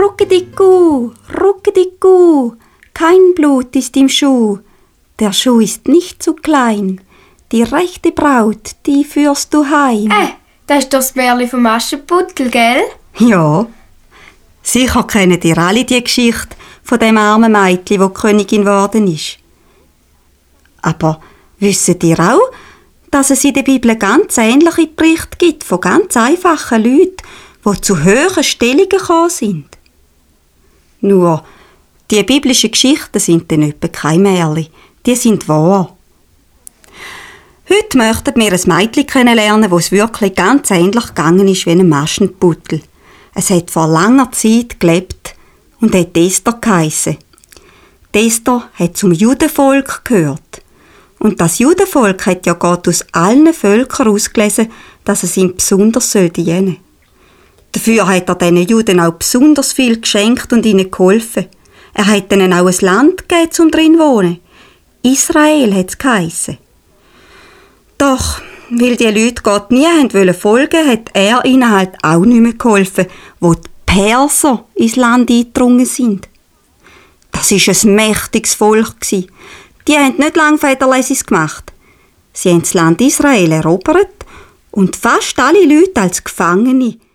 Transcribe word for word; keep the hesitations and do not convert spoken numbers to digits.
Ruckediku, Ruckediku, kein Blut ist im Schuh. Der Schuh ist nicht zu klein. Die rechte Braut, die führst du heim. Äh, das ist doch das Märchen vom Aschenputtel, gell? Ja. Sicher kennt ihr alle die Geschichte von dem armen Mädchen, wo Königin geworden ist. Aber wisst ihr auch, dass es in der Bibel ganz ähnliche Berichte gibt von ganz einfachen Leuten, die zu hohen Stellungen gekommen sind? Nur, die biblischen Geschichten sind dann etwa kein Märchen, die sind wahr. Heute möchten wir ein Mädchen kennenlernen, wo es wirklich ganz ähnlich gegangen ist wie ein Aschenputtel. Es hat vor langer Zeit gelebt und hat Esther geheissen. Esther hat zum Judenvolk gehört. Und das Judenvolk hat ja Gott aus allen Völkern ausgelesen, dass es ihm besonders dienen soll. Dafür hat er diesen Juden auch besonders viel geschenkt und ihnen geholfen. Er hat ihnen auch ein Land gegeben, um drin zu wohnen. Israel hat es geheissen. Doch, weil die Leute Gott nie haben folgen, hat er ihnen halt auch nicht mehr geholfen, wo die Perser ins Land eingedrungen sind. Das war ein mächtiges Volk. Die haben nicht lange Federlesis gemacht. Sie haben das Land Israel erobert und fast alle Leute als Gefangene